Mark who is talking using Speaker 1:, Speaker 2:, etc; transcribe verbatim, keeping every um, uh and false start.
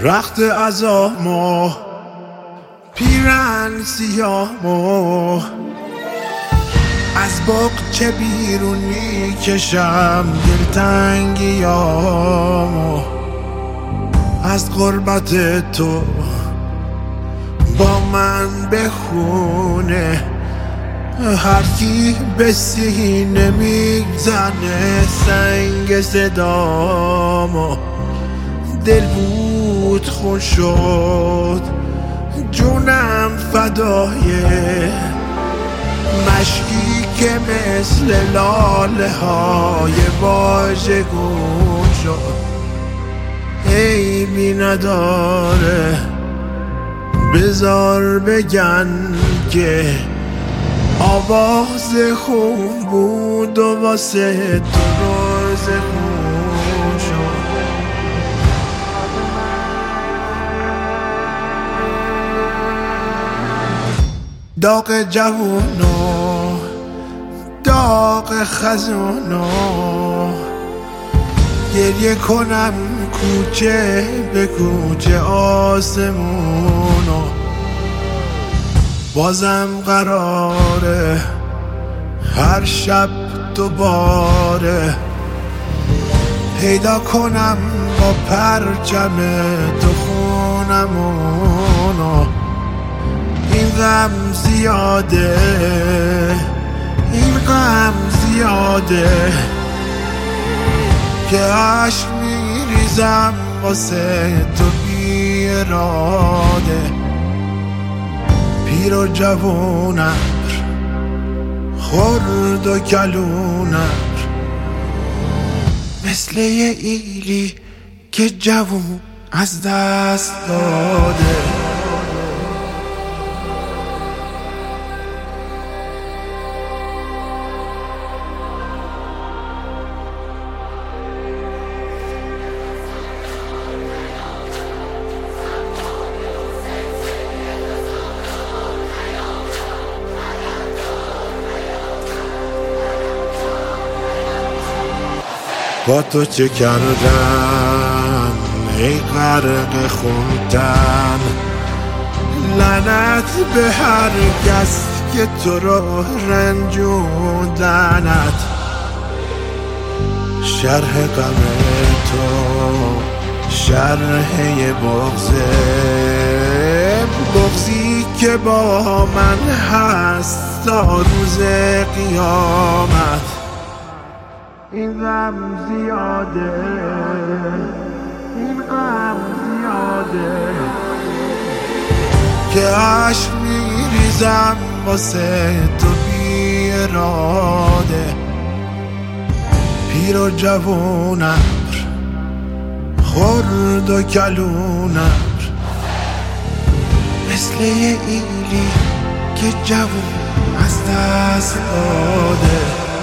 Speaker 1: رخت عزا ما پیرن سیاه ما از باغچه بیرون میکشم دلتنگیامو از غربت تو با من بخونه هر کی به سینه میزنه سنگ صدامو دل بود خون شد جونم فدای مشکی که مثل لاله های واژگون شد عیبی نداره بذار بگن که آواز خون بود و واسه تو روز خون شد داغ جوونو داغ خزونو گریه کنم کوچه به کوچه آسمونو بازم قراره هر شب دوباره پیدا کنم با پرچم تو خونمونو این غم زیاده این غم زیاده که عشق میریزم واسه تو بی اراده پیر و جوونم خرد و کلونم مثل یه ایلی که جوون از دست داده با تو چه کردم ای غرق خونتن لعنت به هر کس که تو رو رنجوندنت شرح غم تو شرح بغضه بغضی که با من هست تا روز قیامت این غم زیاده این غم زیاده که عشق میریزم واسه تو بی اراده پیر و جوونم خرد و کلونم مثل یه ایلی که جوون از دست داده